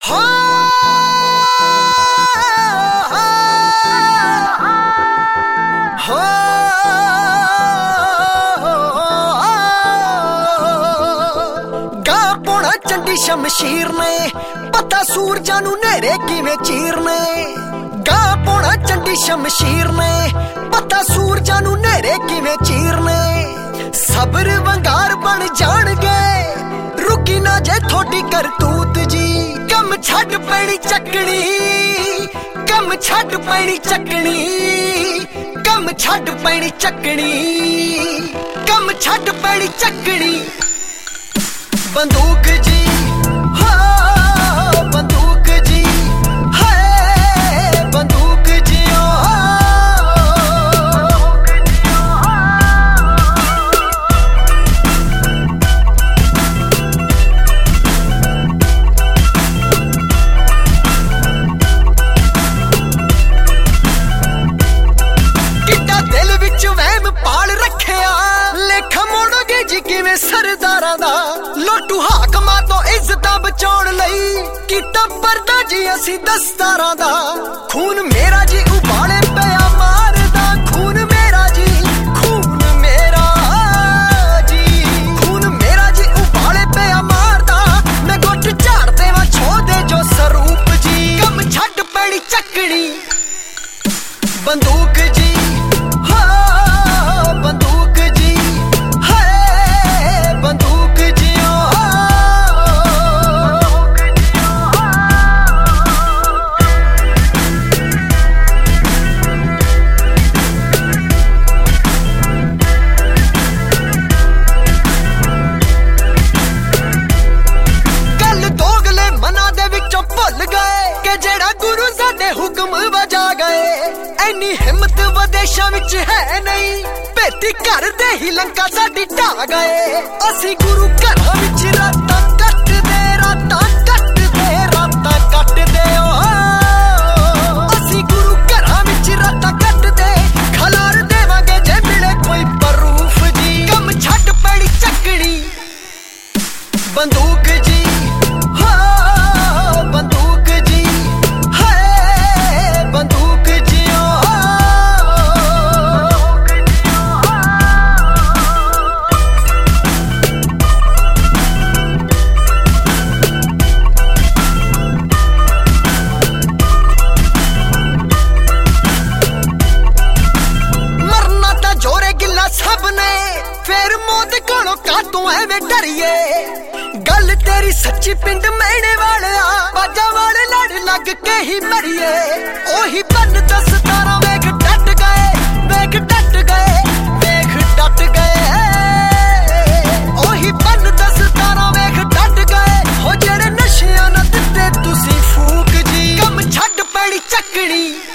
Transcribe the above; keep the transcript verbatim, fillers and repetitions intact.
ਹੋ ਹੋ ਗਾ ਪੋਣਾ ਚੰਡੀ ਸ਼ਮਸ਼ੀਰ ਨੇ ਪਤਾ ਸੂਰਜਾਂ ਨੂੰ ਨੇਰੇ ਕਿਵੇਂ ਚੀਰਨੇ ਗਾ ਪੋਣਾ ਚੰਡੀ ਸ਼ਮਸ਼ੀਰ ਨੇ ਪਤਾ ਸੂਰਜਾਂ ਨੂੰ ਨੇਰੇ ਕਿਵੇਂ ਚੀਰਨੇ ਸਬਰ ਵੰਗਾਰ ਬਣ ਜਾਣਗੇ ਰੁਕੀ ਨਾ ਜੇ ਥੋੜੀ ਕਰਤੂਤ ਜੀ ਕੰਮ ਛੱਡ ਪੈਣੀ ਚੱਕਣੀ ਕੰਮ ਛੱਡ ਪੈਣੀ ਚੱਕਣੀ ਕੰਮ ਛੱਡ ਪੈਣੀ ਚੱਕਣੀ ਕੰਮ ਛੱਡ ਪੈਣੀ ਚੱਕਣੀ ਬੰਦੂਕ ਜੀ ਹੋ ਬੰਦੂਕ ਜੀ ਹੈ ਬੰਦੂਕ ਜੀ ਕਿੱਡਾ ਦਿਲ ਵਿੱਚ ਵਹਿਮ ਪਾਲ ਰੱਖਿਆ ਲੇਖਾ ਮੋੜੋਗੇ ਜੀ ਕਿਵੇਂ ਸਰਦਾਰਾਂ ਦਾ ਲੋਟੂ ਹਾਕਮਾਂ ਤੋਂ ਇੱਜ਼ਤਾਂ ਬਚਾਉਣ ਲਈ ਕੀਤਾ ਪਰਦਾ ਜੀ ਅਸੀਂ ਦਸਤਾਰਾਂ ਦਾ ਖੂਨ ਮੇਰਾ ਜੀ ਉਬਾਲੇ ਪਿਆ ਮਾਰਦਾ ਖੂਨ ਮੇਰਾ ਜੀ ਖੂਨ ਮੇਰਾ ਜੀ ਖੂਨ ਮੇਰਾ ਜੀ ਉਬਾਲੇ ਪਿਆ ਮਾਰਦਾ ਮੈਂ ਗੁੱਟ ਝਾੜ ਦੇਵਾਂ ਛੋ ਦੇ ਜੋ ਸਰੂਪ ਜੀ ਕੰਮ ਛੱਡ ਪੈਣੀ ਚੱਕਣੀ ਬੰਦੂਕ ਜੀ ਹੋ ਬੰਦੂਕ ਜੀ ਹੈ ਬੰਦੂਕ ਜੀ ਗੱਲ ਦੋਗਲੇ ਮਨਾਂ ਦੇ ਵਿੱਚੋਂ ਭੁੱਲ ਗਏ ਕਿ ਜਿਹੜਾ ਗੁਰੂ ਸਾਡੇ ਹੁਕਮ ਵਜਾ ਗਏ ਐਨੀ ਹਿੰਮਤ ਵਿਦੇਸ਼ਾਂ ਵਿੱਚ ਹੈ ਨਹੀਂ ਭੇਤੀ ਘਰ ਦੇ ਹੀ ਲੰਕਾ ਸਾਡੀ ਢਾ ਗਏ ਅਸੀਂ ਗੁਰੂ ਘਰਾਂ ਵਿੱਚ ਰਾਤਾਂ ਕੱਟਦੇ ਰਾਤਾਂ ਕੱਟਦੇ ਰਾਤਾਂ ਕੱਟਦੇ ਓ ਅਸੀਂ ਗੁਰੂ ਘਰਾਂ ਵਿੱਚ ਰਾਤਾਂ ਕੱਟਦੇ ਖਲਾਰ ਦੇਵਾਂਗੇ ਜੇ ਮਿਲੇ ਕੋਈ ਪ੍ਰੂਫ ਜੀ ਕੰਮ ਛੱਡ ਪੈਣੀ ਚੱਕਣੀ ਬੰਦੂਕ ਜੀ ਹੋ ਬੰਦੂਕ ਜੀ ਹੈ ਬੰਦੂਕ ਜੀ ਮਰਨਾ ਤਾਂ ਜੋਰੇ ਗਿੱਲਾ ਸਭ ਨੇ ਫੇਰ ਮੌਤ ਕੋਲੋਂ ਕਾਤੋਂ ਐਵੇਂ ਡਰੀਏ ਗੱਲ ਤੇਰੀ ਸੱਚੀ ਪਿੰਡ ਮੈਣੇ ਵਾਲਿਆ ਬਾਜਾਂ ਵਾਲੇ ਲੜ ਲੱਗ ਕੇ ਹੀ ਮਰੀਏ ਉਹੀ ਬੰਨ ਦਸਤਾਰਾਂ ਵੇਖ ਡਟ ਗਏ ਵੇਖ ਡਟ ਗਏ ਵੇਖ ਡਟ ਗਏ ਉਹੀ ਬੰਨ ਦਸਤਾਰਾਂ ਵੇਖ ਡਟ ਗਏ ਹੋ ਜਿਹੜੇ ਨਸ਼ਿਆਂ ਨਾਲ ਦਿੱਤੇ ਤੁਸੀਂ ਫੂਕ ਜੀ ਕੰਮ ਛੱਡ ਪੈਣੀ ਚੱਕਣੀ